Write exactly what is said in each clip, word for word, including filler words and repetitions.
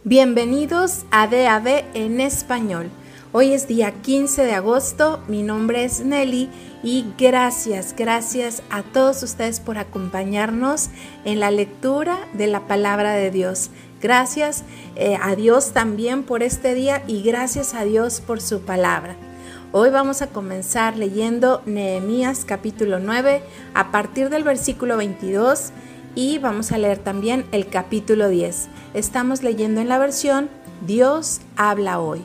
Bienvenidos a D A B en español. Hoy es día quince de agosto, mi nombre es Nelly y gracias, gracias a todos ustedes por acompañarnos en la lectura de la palabra de Dios. Gracias eh, a Dios también por este día y gracias a Dios por su palabra. Hoy vamos a comenzar leyendo Nehemías capítulo nueve a partir del versículo veintidós y vamos a leer también el capítulo diez. Estamos leyendo en la versión Dios habla hoy.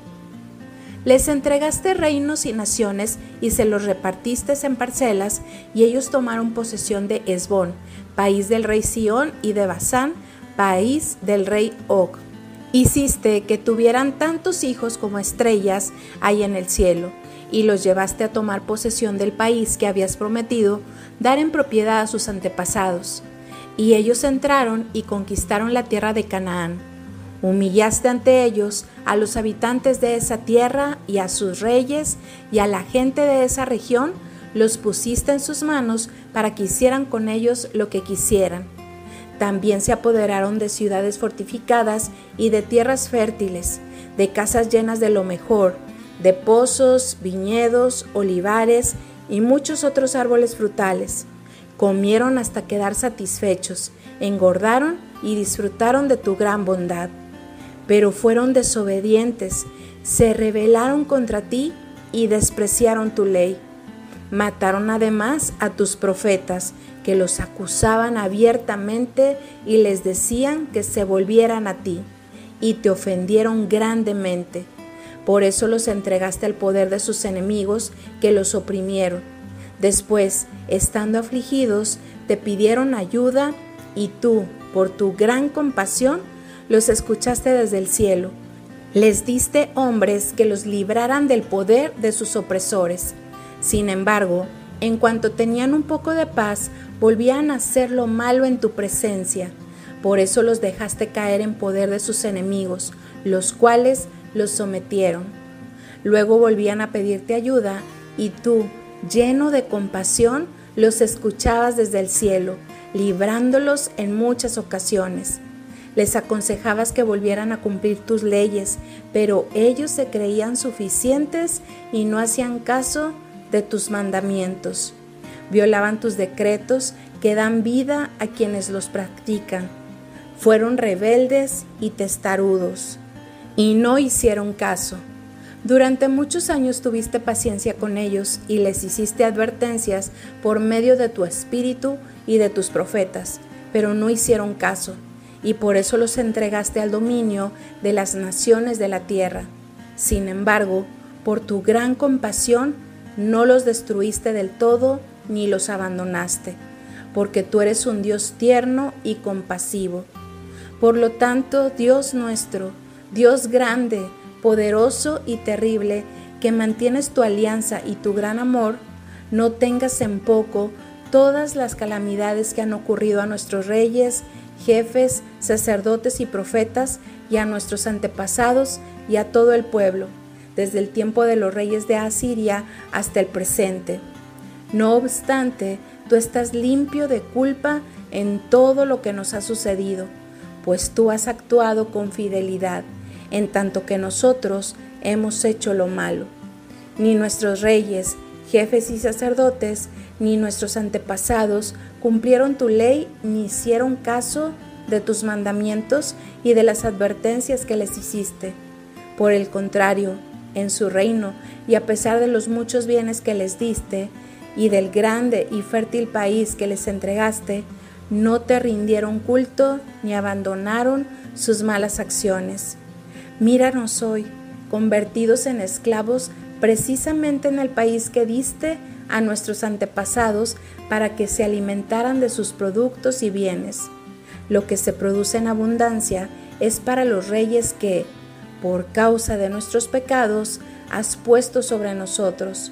Les entregaste reinos y naciones y se los repartiste en parcelas, y ellos tomaron posesión de Hesbón, país del rey Sihón, y de Basán, país del rey Og. Hiciste que tuvieran tantos hijos como estrellas hay en el cielo, y los llevaste a tomar posesión del país que habías prometido dar en propiedad a sus antepasados. Y ellos entraron y conquistaron la tierra de Canaán. Humillaste ante ellos a los habitantes de esa tierra y a sus reyes y a la gente de esa región, los pusiste en sus manos para que hicieran con ellos lo que quisieran. También se apoderaron de ciudades fortificadas y de tierras fértiles, de casas llenas de lo mejor, de pozos, viñedos, olivares y muchos otros árboles frutales. Comieron hasta quedar satisfechos, engordaron y disfrutaron de tu gran bondad. Pero fueron desobedientes, se rebelaron contra ti y despreciaron tu ley. Mataron además a tus profetas, que los acusaban abiertamente y les decían que se volvieran a ti, y te ofendieron grandemente. Por eso los entregaste al poder de sus enemigos, que los oprimieron. Después, estando afligidos, te pidieron ayuda, y tú, por tu gran compasión, los escuchaste desde el cielo. Les diste hombres que los libraran del poder de sus opresores. Sin embargo, en cuanto tenían un poco de paz, volvían a hacer lo malo en tu presencia. Por eso los dejaste caer en poder de sus enemigos, los cuales los sometieron. Luego volvían a pedirte ayuda, y tú, lleno de compasión, los escuchabas desde el cielo, librándolos en muchas ocasiones. Les aconsejabas que volvieran a cumplir tus leyes, pero ellos se creían suficientes y no hacían caso de tus mandamientos. Violaban tus decretos que dan vida a quienes los practican. Fueron rebeldes y testarudos, y no hicieron caso. Durante muchos años tuviste paciencia con ellos y les hiciste advertencias por medio de tu espíritu y de tus profetas, pero no hicieron caso, y por eso los entregaste al dominio de las naciones de la tierra. Sin embargo, por tu gran compasión, no los destruiste del todo ni los abandonaste, porque tú eres un Dios tierno y compasivo. Por lo tanto, Dios nuestro, Dios grande, poderoso y terrible, que mantienes tu alianza y tu gran amor, no tengas en poco todas las calamidades que han ocurrido a nuestros reyes, jefes, sacerdotes y profetas, y a nuestros antepasados y a todo el pueblo, desde el tiempo de los reyes de Asiria hasta el presente. No obstante, tú estás limpio de culpa en todo lo que nos ha sucedido, pues tú has actuado con fidelidad, en tanto que nosotros hemos hecho lo malo. Ni nuestros reyes, jefes y sacerdotes, ni nuestros antepasados cumplieron tu ley ni hicieron caso de tus mandamientos y de las advertencias que les hiciste. Por el contrario, en su reino, y a pesar de los muchos bienes que les diste, y del grande y fértil país que les entregaste, no te rindieron culto ni abandonaron sus malas acciones. Míranos hoy, convertidos en esclavos precisamente en el país que diste a nuestros antepasados para que se alimentaran de sus productos y bienes. Lo que se produce en abundancia es para los reyes que, por causa de nuestros pecados, has puesto sobre nosotros.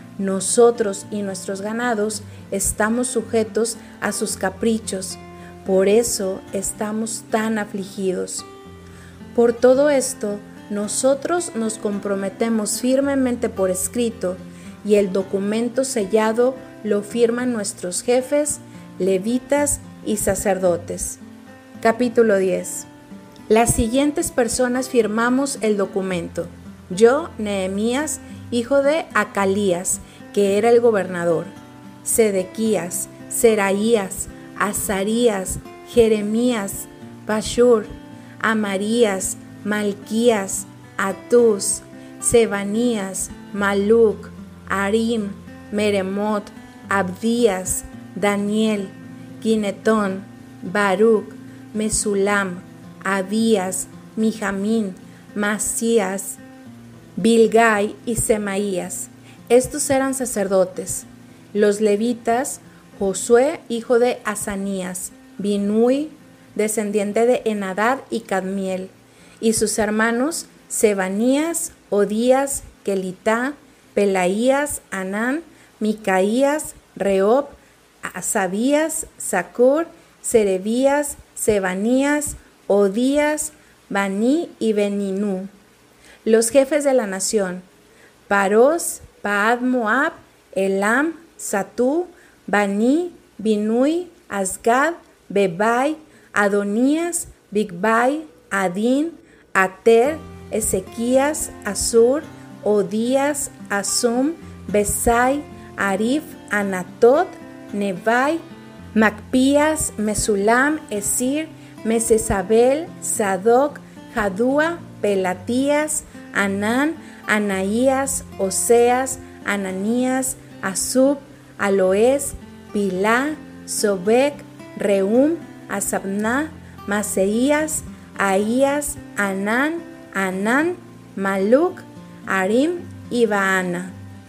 Nosotros y nuestros ganados estamos sujetos a sus caprichos, por eso estamos tan afligidos. Por todo esto, nosotros nos comprometemos firmemente por escrito, y el documento sellado lo firman nuestros jefes, levitas y sacerdotes. Capítulo diez. Las siguientes personas firmamos el documento. Yo, Nehemías, hijo de Acalías, que era el gobernador, Sedequías, Seraías, Azarías, Jeremías, Pashur, Amarías, Malquías, Atús, Sebanías, Maluc, Arim, Meremot, Abdías, Daniel, Ginetón, Baruc, Mesulam, Abías, Mijamín, Masías, Bilgai y Semaías. Estos eran sacerdotes. Los levitas, Josué, hijo de Asanías, Binui, descendiente de Enadad y Cadmiel, y sus hermanos Sebanías, Odías, Kelitá, Pelaías, Anán, Micaías, Reob, Asabías, Zacur, Serebías, Sebanías, Odías, Baní y Beninú. Los jefes de la nación: Paros, Paad Moab, Elam, Satú, Baní, Binui, Asgad, Bebai, Adonías, Bigbai, Adín, Ater, Ezequías, Asur, Odías, Asum, Besai, Arif, Anatot, Nebai, Macpías, Mesulam, Esir, Mesesabel, Sadoc, Jadúa, Pelatías, Anán, Anaías, Oseas, Ananías, Asub, Aloés, Pilá, Sobek, Reum, Asabná, Maseías, Ahías, Anán, Anán, Maluc, Arim y Baana.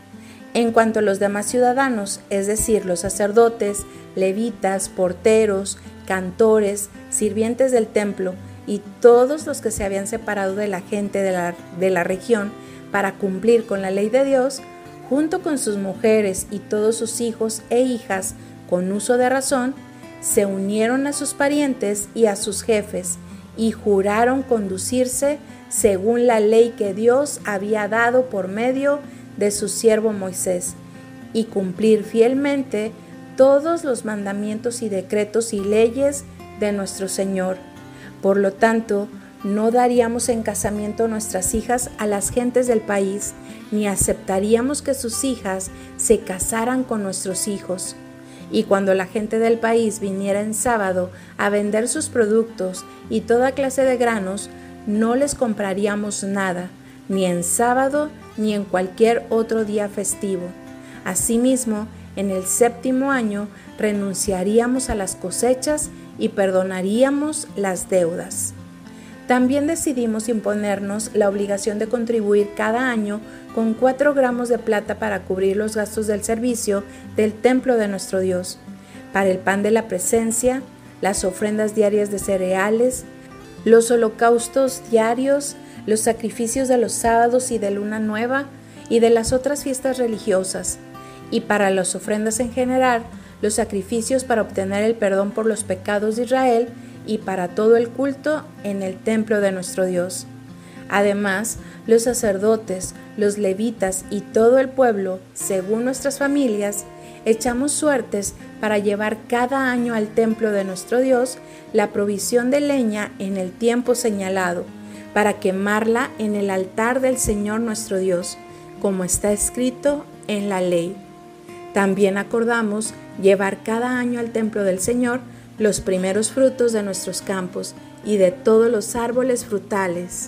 En cuanto a los demás ciudadanos, es decir, los sacerdotes, levitas, porteros, cantores, sirvientes del templo y todos los que se habían separado de la gente de la, de la región para cumplir con la ley de Dios, junto con sus mujeres y todos sus hijos e hijas con uso de razón, se unieron a sus parientes y a sus jefes y juraron conducirse según la ley que Dios había dado por medio de su siervo Moisés, y cumplir fielmente todos los mandamientos y decretos y leyes de nuestro Señor. Por lo tanto, no daríamos en casamiento nuestras hijas a las gentes del país, ni aceptaríamos que sus hijas se casaran con nuestros hijos. Y cuando la gente del país viniera en sábado a vender sus productos y toda clase de granos, no les compraríamos nada, ni en sábado ni en cualquier otro día festivo. Asimismo, en el séptimo año renunciaríamos a las cosechas y perdonaríamos las deudas. También decidimos imponernos la obligación de contribuir cada año con cuatro gramos de plata para cubrir los gastos del servicio del templo de nuestro Dios, para el pan de la presencia, las ofrendas diarias de cereales, los holocaustos diarios, los sacrificios de los sábados y de luna nueva y de las otras fiestas religiosas, y para las ofrendas en general, los sacrificios para obtener el perdón por los pecados de Israel y para todo el culto en el templo de nuestro Dios. Además, los sacerdotes, los levitas y todo el pueblo, según nuestras familias, echamos suertes para llevar cada año al templo de nuestro Dios la provisión de leña en el tiempo señalado, para quemarla en el altar del Señor nuestro Dios, como está escrito en la ley. También acordamos llevar cada año al templo del Señor los primeros frutos de nuestros campos y de todos los árboles frutales,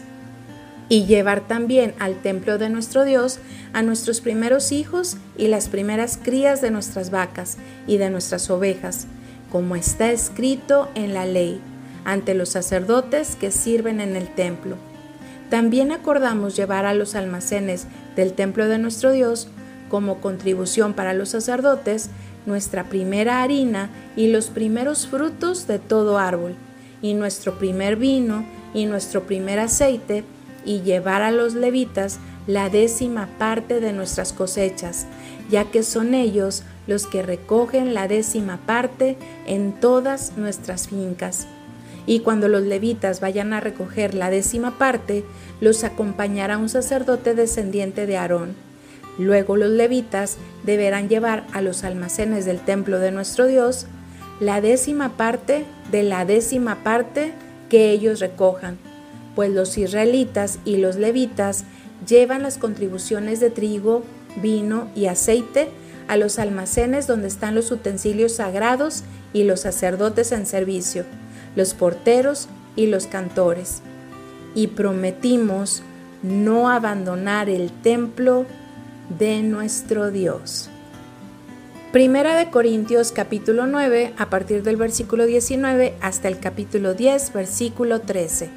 y llevar también al templo de nuestro Dios a nuestros primeros hijos y las primeras crías de nuestras vacas y de nuestras ovejas, como está escrito en la ley, ante los sacerdotes que sirven en el templo. También acordamos llevar a los almacenes del templo de nuestro Dios, como contribución para los sacerdotes, nuestra primera harina y los primeros frutos de todo árbol, y nuestro primer vino y nuestro primer aceite, y llevar a los levitas la décima parte de nuestras cosechas, ya que son ellos los que recogen la décima parte en todas nuestras fincas. Y cuando los levitas vayan a recoger la décima parte, los acompañará un sacerdote descendiente de Aarón. Luego los levitas deberán llevar a los almacenes del templo de nuestro Dios la décima parte de la décima parte que ellos recojan, pues los israelitas y los levitas llevan las contribuciones de trigo, vino y aceite a los almacenes donde están los utensilios sagrados y los sacerdotes en servicio, los porteros y los cantores. Y prometimos no abandonar el templo de nuestro Dios. Primera de Corintios capítulo nueve, a partir del versículo diecinueve hasta el capítulo diez, versículo trece.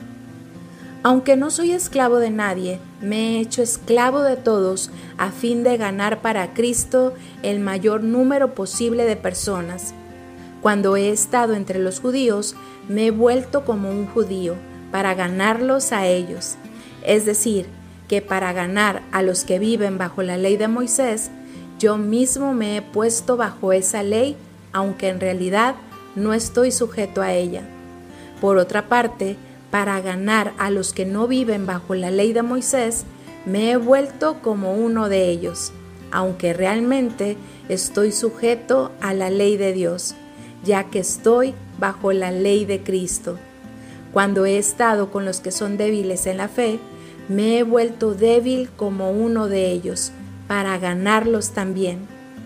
Aunque no soy esclavo de nadie, me he hecho esclavo de todos a fin de ganar para Cristo el mayor número posible de personas. Cuando he estado entre los judíos, me he vuelto como un judío para ganarlos a ellos. Es decir, que para ganar a los que viven bajo la ley de Moisés, yo mismo me he puesto bajo esa ley, aunque en realidad no estoy sujeto a ella. Por otra parte, para ganar a los que no viven bajo la ley de Moisés, me he vuelto como uno de ellos, aunque realmente estoy sujeto a la ley de Dios, ya que estoy bajo la ley de Cristo. Cuando he estado con los que son débiles en la fe, me he vuelto débil como uno de ellos, para ganarlos también.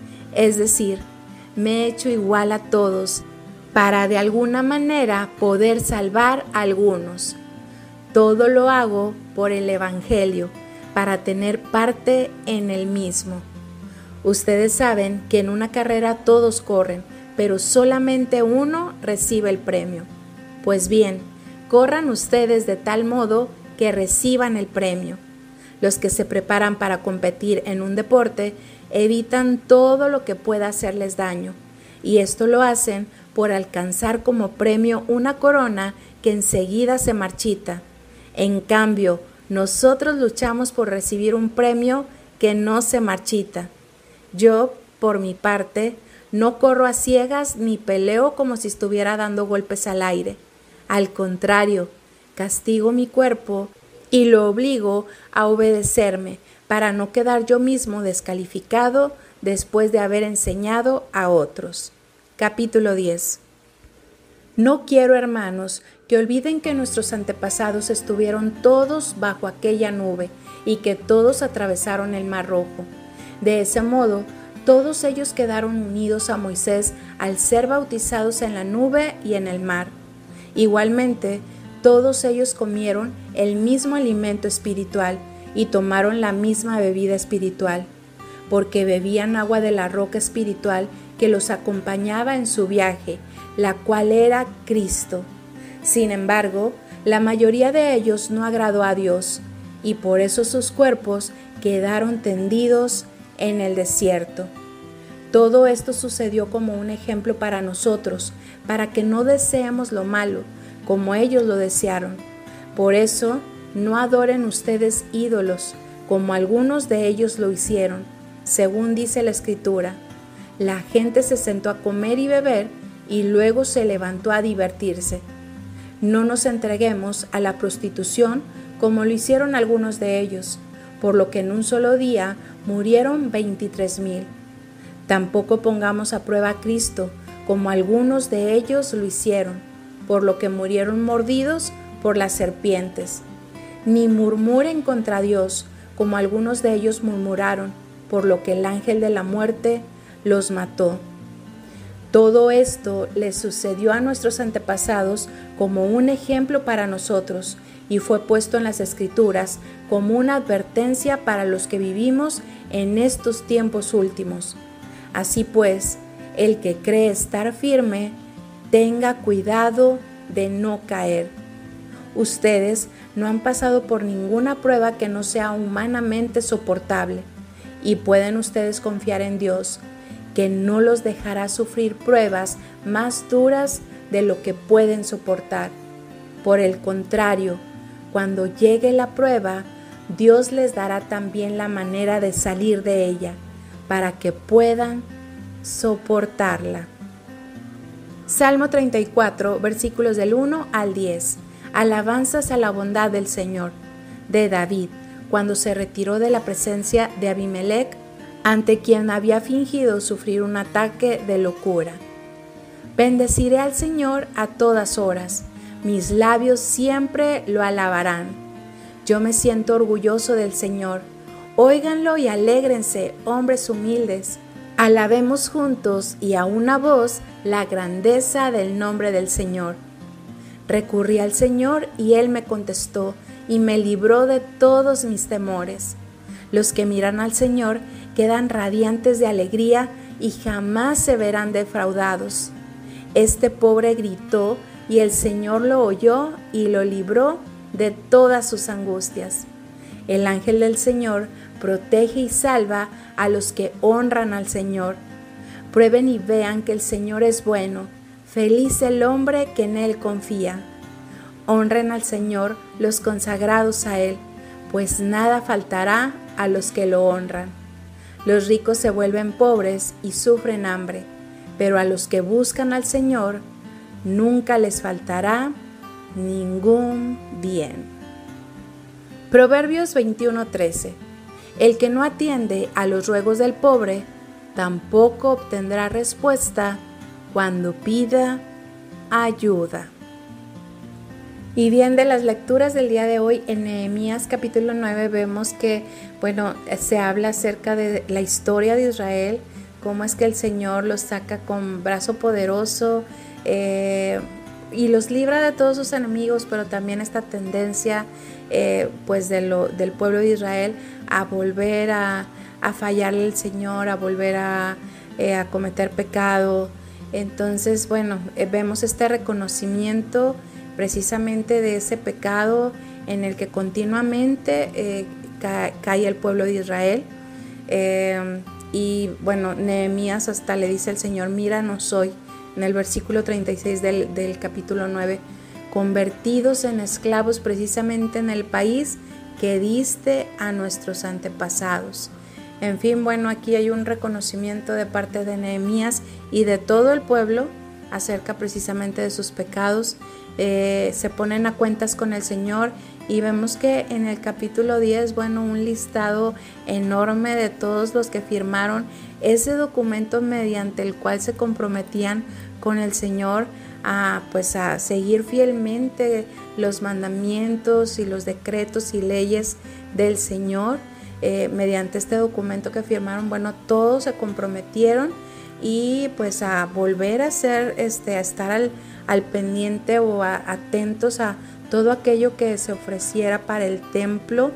Es decir, me he hecho igual a todos, para de alguna manera poder salvar a algunos. Todo lo hago por el Evangelio, para tener parte en el mismo. Ustedes saben que en una carrera todos corren, pero solamente uno recibe el premio. Pues bien, corran ustedes de tal modo que reciban el premio. Los que se preparan para competir en un deporte evitan todo lo que pueda hacerles daño, y esto lo hacen por alcanzar como premio una corona que enseguida se marchita. En cambio, nosotros luchamos por recibir un premio que no se marchita. Yo, por mi parte, no corro a ciegas ni peleo como si estuviera dando golpes al aire. Al contrario, castigo mi cuerpo y lo obligo a obedecerme para no quedar yo mismo descalificado después de haber enseñado a otros. Capítulo diez. No quiero, hermanos, que olviden que nuestros antepasados estuvieron todos bajo aquella nube y que todos atravesaron el Mar Rojo. De ese modo, todos ellos quedaron unidos a Moisés al ser bautizados en la nube y en el mar. Igualmente, todos ellos comieron el mismo alimento espiritual y tomaron la misma bebida espiritual, porque bebían agua de la roca espiritual que los acompañaba en su viaje, la cual era Cristo. Sin embargo, la mayoría de ellos no agradó a Dios, y por eso sus cuerpos quedaron tendidos en el desierto. Todo esto sucedió como un ejemplo para nosotros, para que no deseemos lo malo, como ellos lo desearon. Por eso, no adoren ustedes ídolos, como algunos de ellos lo hicieron, según dice la Escritura. La gente se sentó a comer y beber, y luego se levantó a divertirse. No nos entreguemos a la prostitución, como lo hicieron algunos de ellos, por lo que en un solo día murieron veintitrés mil. Tampoco pongamos a prueba a Cristo, como algunos de ellos lo hicieron, por lo que murieron mordidos por las serpientes. Ni murmuren contra Dios, como algunos de ellos murmuraron, por lo que el ángel de la muerte los mató. Todo esto les sucedió a nuestros antepasados como un ejemplo para nosotros, y fue puesto en las Escrituras como una advertencia para los que vivimos en estos tiempos últimos. Así pues, el que cree estar firme, tenga cuidado de no caer. Ustedes no han pasado por ninguna prueba que no sea humanamente soportable, y pueden ustedes confiar en Dios, que no los dejará sufrir pruebas más duras de lo que pueden soportar. Por el contrario, cuando llegue la prueba, Dios les dará también la manera de salir de ella, para que puedan soportarla. Salmo treinta y cuatro, versículos del uno al diez. Alabanzas a la bondad del Señor, de David, cuando se retiró de la presencia de Abimelec, ante quien había fingido sufrir un ataque de locura. Bendeciré al Señor a todas horas, mis labios siempre lo alabarán. Yo me siento orgulloso del Señor. Óiganlo y alégrense, hombres humildes. Alabemos juntos y a una voz la grandeza del nombre del Señor. Recurrí al Señor y Él me contestó y me libró de todos mis temores. Los que miran al Señor quedan radiantes de alegría y jamás se verán defraudados. Este pobre gritó y el Señor lo oyó y lo libró de todas sus angustias. El ángel del Señor protege y salva a los que honran al Señor. Prueben y vean que el Señor es bueno. Feliz el hombre que en Él confía. Honren al Señor los consagrados a Él, pues nada faltará a los que lo honran. Los ricos se vuelven pobres y sufren hambre, pero a los que buscan al Señor nunca les faltará ningún bien. Proverbios veintiuno trece. El que no atiende a los ruegos del pobre, tampoco obtendrá respuesta cuando pida ayuda. Y bien, de las lecturas del día de hoy en Nehemías capítulo nueve vemos que, bueno, se habla acerca de la historia de Israel, cómo es que el Señor los saca con brazo poderoso eh, y los libra de todos sus enemigos, pero también esta tendencia eh, pues de lo, del pueblo de Israel a volver a, a fallarle al Señor, a volver a, eh, a cometer pecado. Entonces, bueno, eh, vemos este reconocimiento precisamente de ese pecado en el que continuamente eh, ca- cae el pueblo de Israel. Eh, y bueno, Nehemías hasta le dice al Señor, míranos hoy, en el versículo treinta y seis del, del capítulo nueve, convertidos en esclavos precisamente en el país que diste a nuestros antepasados. En fin, bueno, aquí hay un reconocimiento de parte de Nehemías y de todo el pueblo acerca precisamente de sus pecados. Eh, se ponen a cuentas con el Señor y vemos que en el capítulo diez, bueno, un listado enorme de todos los que firmaron ese documento mediante el cual se comprometían con el Señor a, pues, a seguir fielmente los mandamientos y los decretos y leyes del Señor. Eh, mediante este documento que firmaron, bueno, todos se comprometieron y pues a volver a ser, este, a estar al, al pendiente o a, atentos a todo aquello que se ofreciera para el templo.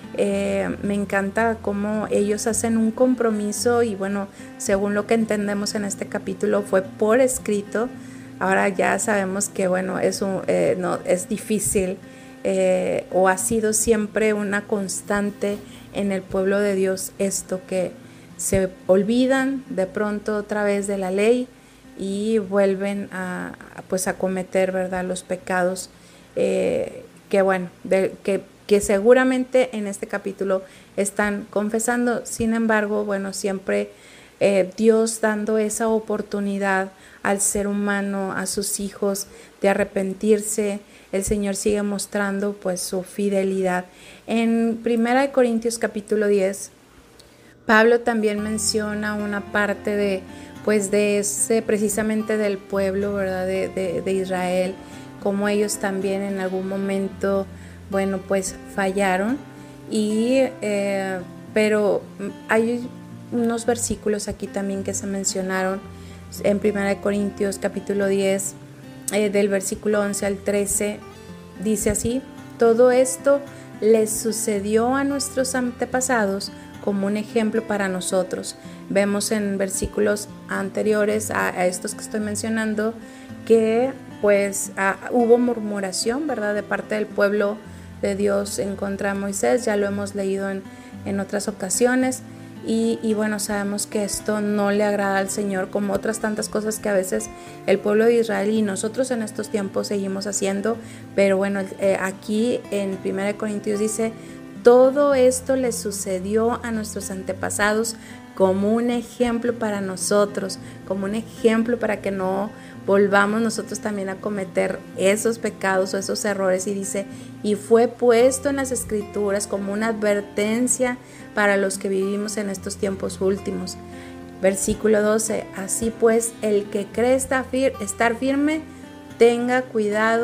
Eh, me encanta cómo ellos hacen un compromiso y bueno, según lo que entendemos en este capítulo fue por escrito. Ahora ya sabemos que bueno, es, un, eh, no, es difícil eh, o ha sido siempre una constante en el pueblo de Dios esto, que se olvidan de pronto otra vez de la ley y vuelven a, a pues a cometer, ¿verdad?, los pecados eh, que bueno, de, que, que seguramente en este capítulo están confesando. Sin embargo, bueno, siempre eh, Dios dando esa oportunidad al ser humano, a sus hijos, de arrepentirse. El Señor sigue mostrando pues su fidelidad. En primera de Corintios capítulo diez, Pablo también menciona una parte de pues de ese, precisamente del pueblo, ¿verdad?, de, de, de Israel, como ellos también en algún momento, bueno, pues fallaron. Y eh, pero hay unos versículos aquí también que se mencionaron en primera de Corintios capítulo diez, eh, del versículo once al trece, dice así: todo esto les sucedió a nuestros antepasados como un ejemplo para nosotros. Vemos en versículos anteriores a, a estos que estoy mencionando que pues a, hubo murmuración, ¿verdad?, de parte del pueblo de Dios en contra de Moisés. Ya lo hemos leído en, en otras ocasiones. Y, y bueno, sabemos que esto no le agrada al Señor, como otras tantas cosas que a veces el pueblo de Israel y nosotros en estos tiempos seguimos haciendo. Pero bueno, eh, aquí en primera de Corintios dice: todo esto le sucedió a nuestros antepasados como un ejemplo para nosotros, como un ejemplo para que no volvamos nosotros también a cometer esos pecados o esos errores. Y dice: y fue puesto en las Escrituras como una advertencia para los que vivimos en estos tiempos últimos. Versículo doce: así pues, el que cree estar firme, tenga cuidado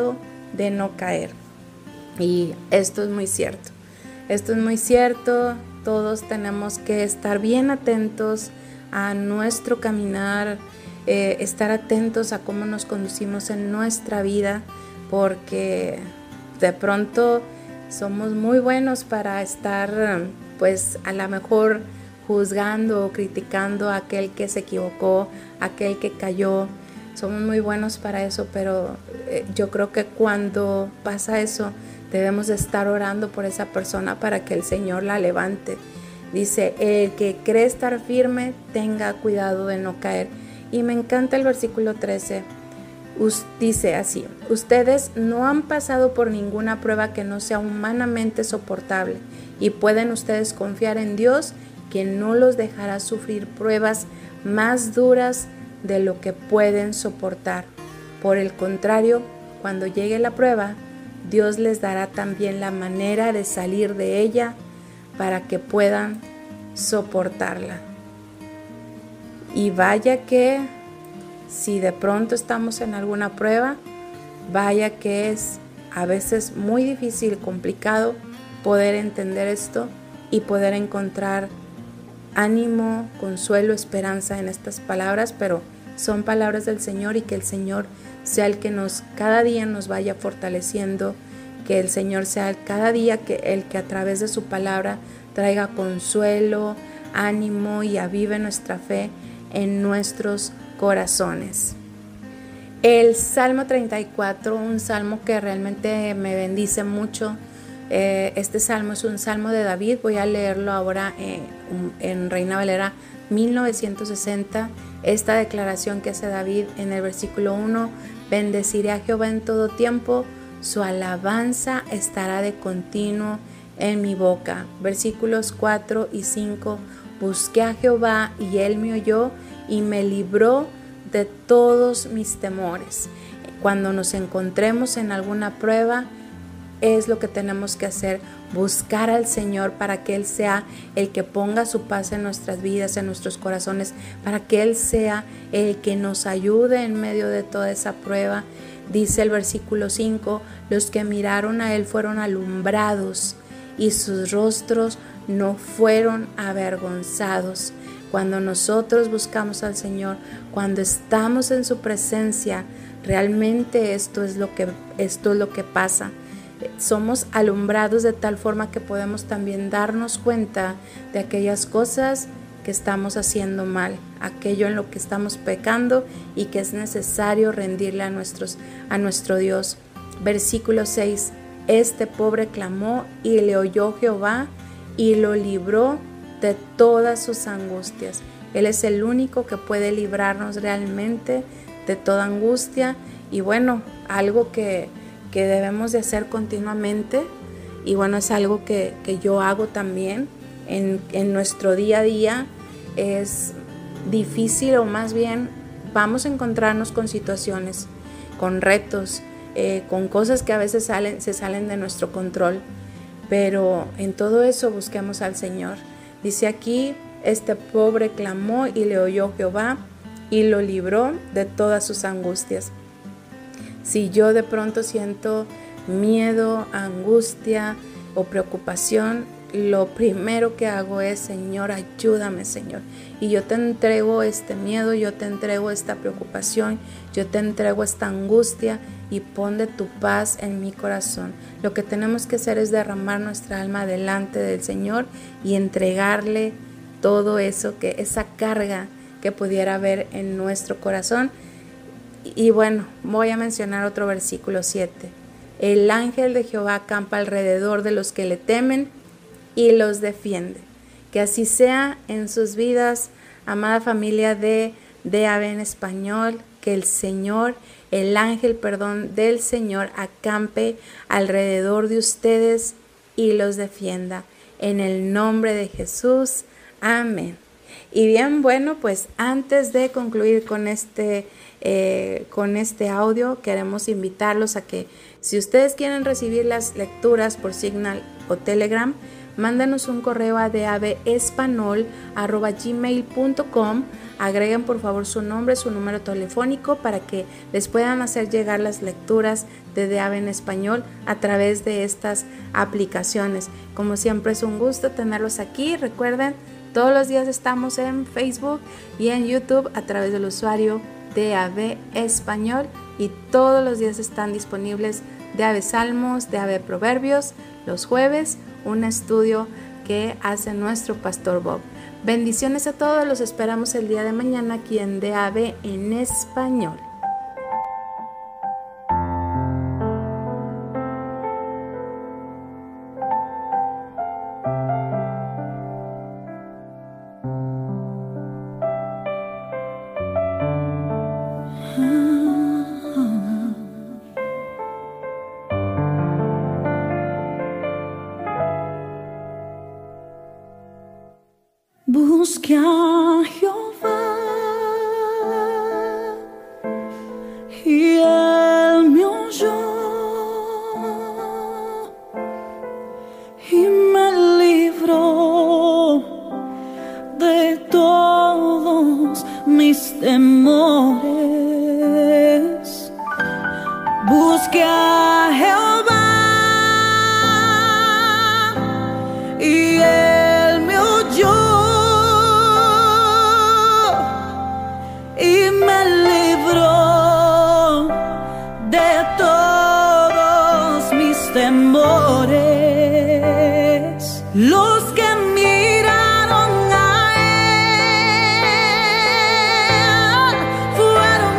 de no caer. Y esto es muy cierto. Esto es muy cierto. Todos tenemos que estar bien atentos a nuestro caminar, eh, estar atentos a cómo nos conducimos en nuestra vida, porque de pronto somos muy buenos para estar, pues a lo mejor juzgando o criticando a aquel que se equivocó, a aquel que cayó. Somos muy buenos para eso, pero eh, yo creo que cuando pasa eso, debemos de estar orando por esa persona para que el Señor la levante. Dice, el que cree estar firme, tenga cuidado de no caer. Y me encanta el versículo trece. Us, dice así, ustedes no han pasado por ninguna prueba que no sea humanamente soportable y pueden ustedes confiar en Dios, que no los dejará sufrir pruebas más duras de lo que pueden soportar. Por el contrario, cuando llegue la prueba, Dios les dará también la manera de salir de ella para que puedan soportarla. Y vaya que si de pronto estamos en alguna prueba, vaya que es a veces muy difícil, complicado poder entender esto y poder encontrar ánimo, consuelo, esperanza en estas palabras, pero son palabras del Señor, y que el Señor sea el que nos cada día nos vaya fortaleciendo, que el Señor sea cada día que el que a través de su palabra traiga consuelo, ánimo y avive nuestra fe en nuestros corazones. El Salmo treinta y cuatro, un salmo que realmente me bendice mucho. Eh, este salmo es un salmo de David. Voy a leerlo ahora en, en Reina Valera mil novecientos sesenta. Esta declaración que hace David en el versículo uno: bendeciré a Jehová en todo tiempo, su alabanza estará de continuo en mi boca. Versículos cuatro y cinco: busqué a Jehová y él me oyó y me libró de todos mis temores. Cuando nos encontremos en alguna prueba, es lo que tenemos que hacer, buscar al Señor para que Él sea el que ponga su paz en nuestras vidas, en nuestros corazones, para que Él sea el que nos ayude en medio de toda esa prueba. Dice el versículo cinco, los que miraron a Él fueron alumbrados y sus rostros no fueron avergonzados. Cuando nosotros buscamos al Señor, cuando estamos en su presencia, realmente esto es lo que, esto es lo que pasa. Somos alumbrados de tal forma que podemos también darnos cuenta de aquellas cosas que estamos haciendo mal, aquello en lo que estamos pecando y que es necesario rendirle a, nuestros, a nuestro Dios. Versículo seis, este pobre clamó y le oyó Jehová y lo libró de todas sus angustias. Él es el único que puede librarnos realmente de toda angustia. Y bueno, algo que, que debemos de hacer continuamente, y bueno, es algo que, que yo hago también en, en nuestro día a día. Es difícil, o más bien vamos a encontrarnos con situaciones, con retos, eh, con cosas que a veces salen, se salen de nuestro control, pero en todo eso busquemos al Señor. Dice aquí, este pobre clamó y le oyó Jehová y lo libró de todas sus angustias. Si yo de pronto siento miedo, angustia o preocupación, lo primero que hago es, Señor, ayúdame, Señor. Y yo te entrego este miedo, yo te entrego esta preocupación, yo te entrego esta angustia, y pon de tu paz en mi corazón. Lo que tenemos que hacer es derramar nuestra alma delante del Señor y entregarle todo eso, que esa carga que pudiera haber en nuestro corazón. Y bueno, voy a mencionar otro versículo siete. El ángel de Jehová acampa alrededor de los que le temen y los defiende. Que así sea en sus vidas, amada familia de D A B en español, que el Señor, el ángel, perdón, del Señor acampe alrededor de ustedes y los defienda. En el nombre de Jesús, amén. Y bien, bueno, pues antes de concluir con este, eh, con este audio, queremos invitarlos a que, si ustedes quieren recibir las lecturas por Signal o Telegram, mándanos un correo a d a b espanol arroba gmail punto com. Agreguen por favor su nombre, su número telefónico para que les puedan hacer llegar las lecturas de D A B en español a través de estas aplicaciones. Como siempre es un gusto tenerlos aquí. Recuerden, todos los días estamos en Facebook y en YouTube a través del usuario D A B Español, y todos los días están disponibles D A B Salmos, D A B Proverbios, los jueves un estudio que hace nuestro pastor Bob. Bendiciones a todos, los esperamos el día de mañana aquí en D A B en español. Busque a Jehová y Él me oyó y me libró de todos mis temores. Busque a Jehová y Él me oyó y me libró de todos mis temores. Los que miraron a Él fueron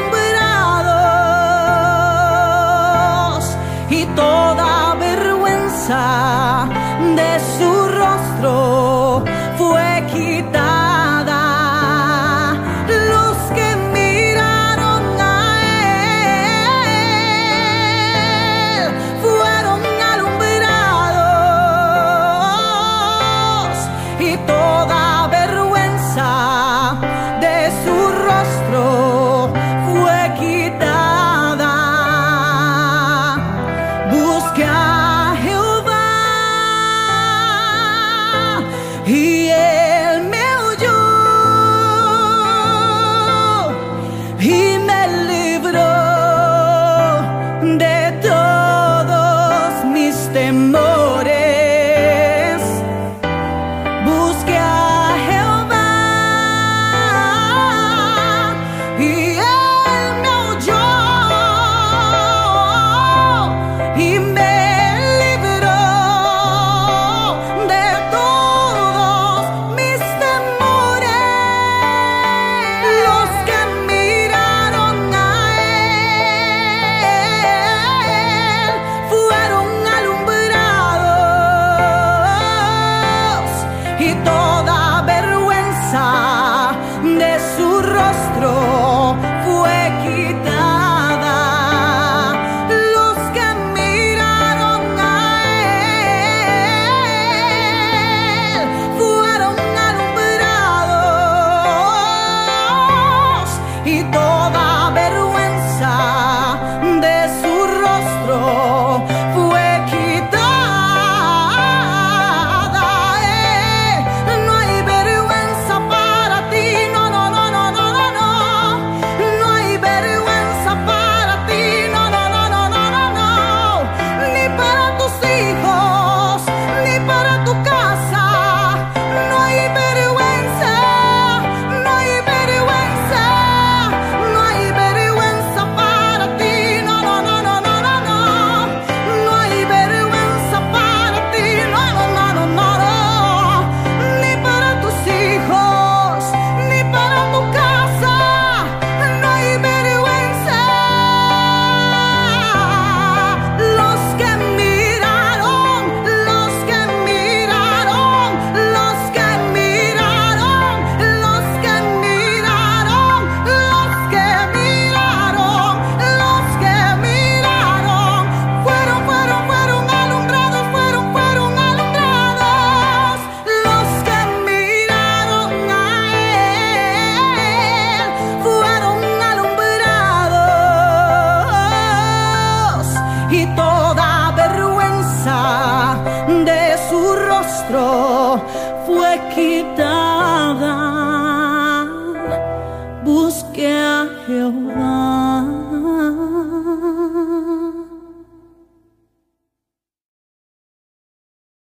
alumbrados, y toda vergüenza de su rostro fue quitada. Busque a Jehová rostro fue quitada.